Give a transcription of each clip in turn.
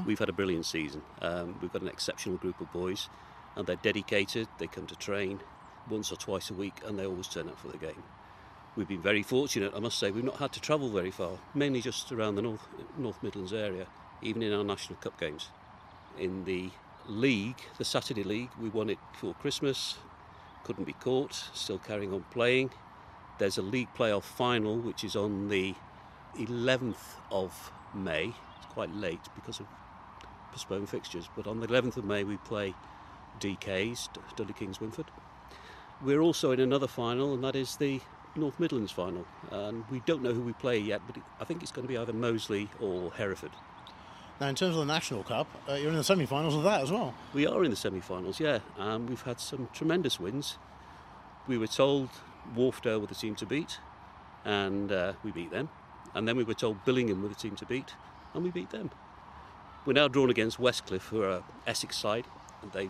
We've had a brilliant season. We've got an exceptional group of boys, and they're dedicated. They come to train once or twice a week, and they always turn up for the game. We've been very fortunate, I must say. We've not had to travel very far, mainly just around the North Midlands area, even in our National Cup games. In the league, the Saturday League, we won it before Christmas, couldn't be caught, still carrying on playing. There's a league playoff final, which is on the 11th of May. It's quite late because of postponed fixtures, but on the 11th of May we play DK's, Dudley Kings Winford. We're also in another final, and that is the North Midlands final, and we don't know who we play yet, but I think it's going to be either Moseley or Hereford. Now, in terms of the National Cup, you're in the semi-finals of that as well. We are in the semi-finals, yeah, and we've had some tremendous wins. We were told Wharfdale were the team to beat, and we beat them, and then we were told Billingham were the team to beat, and we beat them. We're now drawn against Westcliff, who are an Essex side, and they're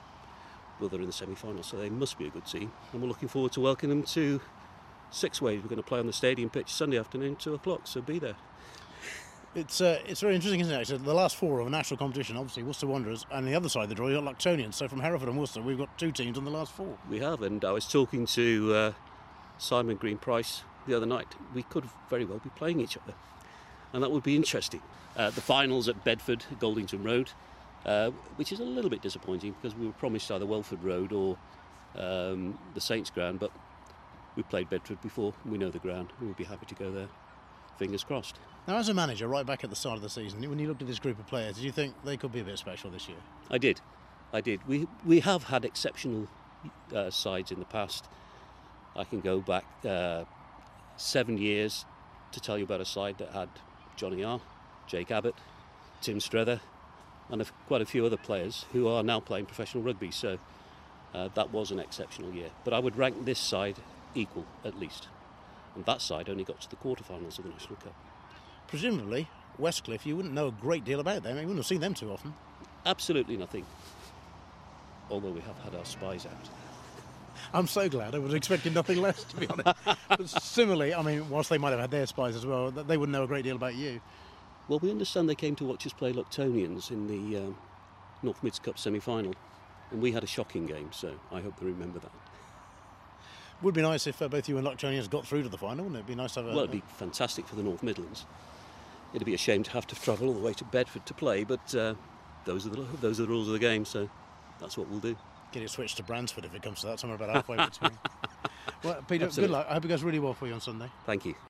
in the semi-finals, so they must be a good team, and we're looking forward to welcoming them to Sixways. We're going to play on the stadium pitch Sunday afternoon, 2:00, so be there. It's very interesting, isn't it? Actually, the last four of a national competition, obviously Worcester Wanderers, and the other side of the draw, you've got Lucktonians. So from Hereford and Worcester, we've got two teams in the last four. We have, and I was talking to Simon Green-Price the other night. We could very well be playing each other, and that would be interesting. The finals at Bedford, Goldington Road, which is a little bit disappointing because we were promised either Welford Road or the Saints Ground, but we played Bedford before, we know the ground, and we'd be happy to go there. Fingers crossed. Now, as a manager, right back at the start of the season, when you looked at this group of players, did you think they could be a bit special this year? I did. We have had exceptional sides in the past. I can go back 7 years to tell you about a side that had Johnny R, Jake Abbott, Tim Strether, and quite a few other players who are now playing professional rugby. So that was an exceptional year. But I would rank this side equal, at least. And that side only got to the quarterfinals of the National Cup. Presumably, Westcliff, you wouldn't know a great deal about them. You wouldn't have seen them too often. Absolutely nothing. Although we have had our spies out. I'm so glad. I was expecting nothing less, to be honest. But similarly, I mean, whilst they might have had their spies as well, they wouldn't know a great deal about you. Well, we understand they came to watch us play Lucktonians in the North Mids Cup semi-final. And we had a shocking game, so I hope they remember that. Would be nice if both you and Lucktonians got through to the final, wouldn't it? It'd be nice to have Well, it'd be fantastic for the North Midlands. It'd be a shame to have to travel all the way to Bedford to play, but those are the rules of the game, so that's what we'll do. Get it switched to Bransford if it comes to that, somewhere about halfway between. Well, Peter, Absolutely. Good luck. I hope it goes really well for you on Sunday. Thank you.